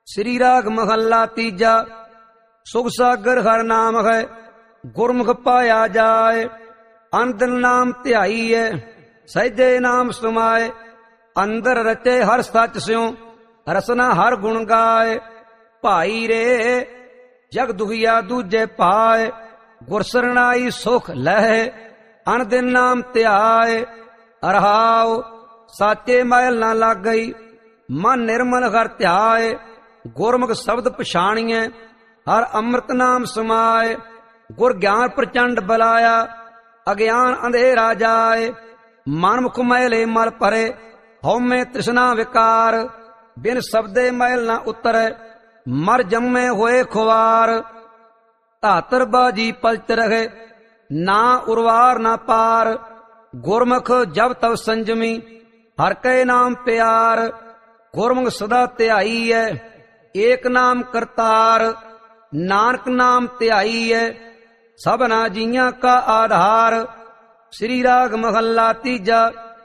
श्री राग महला तीजा। सुख सागर हर नाम है, गुरमुख पाया जाए। अंदर नाम ध्याई है, सहजे नाम समाए। अंदर रचे हर सच स्यों, रसना हर गुण गाए। भाई रे जग दुखिया दूजे पाए, गुरसरनाई सुख लहे। अन दिन नाम ध्याए, अरहाओ साचे मैल ना लग गई। मन निर्मल हर ध्याए, गुरमुख शब्द पछाणिए। हर अमृत नाम समाए, गुर ज्ञान प्रचंड बलाया। अज्ञान अंधेरा जाए, मन मुख मैले मल परे। हौमे तृष्णा विकार, बिन शब्दे मैल न उतरे। मर जम्मे होए खुवार, धातर बाजी पलच रहे। ना उर्वार ना पार, गुरमुख जब तब संजमी। हर के नाम प्यार, गुरमुख सदा ध्याई है। एक नाम करतार, नानक नाम ध्याई है। सबना जीया का आधार। श्री राग महला तीजा।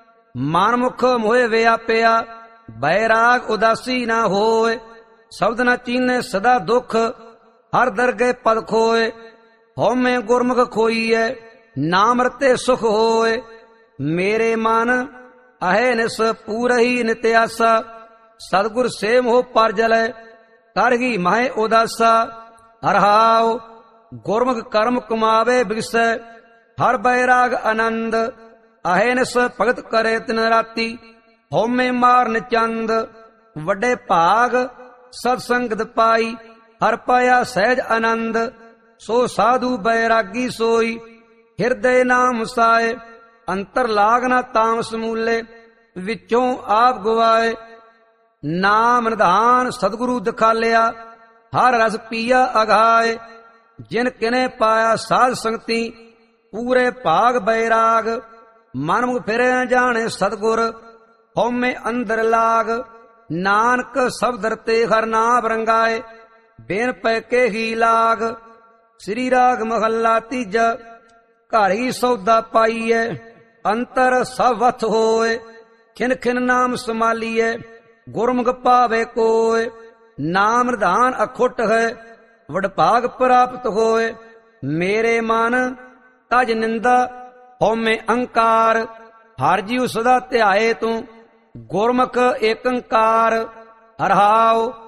मानमुख मोहे व्याप्या, बैराग उदासी ना होए। शब्द न चीने सदा दुख, हर दरगे पद खोए। हौमे गुरमुख खोईए, नाम रते सुख होए। मेरे मन अहे निस पूरही नित्यासा। सतगुर से मोह पर जले, करही महे उदासा। हरहाओ गुरमुख कर्म कमावे बिगसै। हर बैराग आनंद, अहेनस भगत करे तिन राती। हौमे मारन चंद, वड्डे भाग सत्संगत पाई। हर पाया सहज आनंद, सो साधु बैरागी सोई। हिरदय नाम साए, अंतर लागना ताम समूले। विचों आप गवाए, नाम निधान सतगुरु दिखालिया। हर रस पिया अघाए, जिन किने पाया साध संगति। पूरे भाग बैराग, मनमुख फिरे जाने सतगुर। हौमे अंदर लाग, नानक सब दरते हर नाम रंगाए। बेन पैके ही लाग। श्री राग महला तीजा। घर ही सौदा पाईए, अंतर सब वथ होए। खिन खिन नाम संभालिए, गुरमुख पावे कोय। नाम निधान अखुट है, वडभाग प्राप्त होए। मेरे मन तज निंदा, हौमे अंकार। हर जीव सदा ध्याए तू, गुरमुख एकंकार। हरहाओ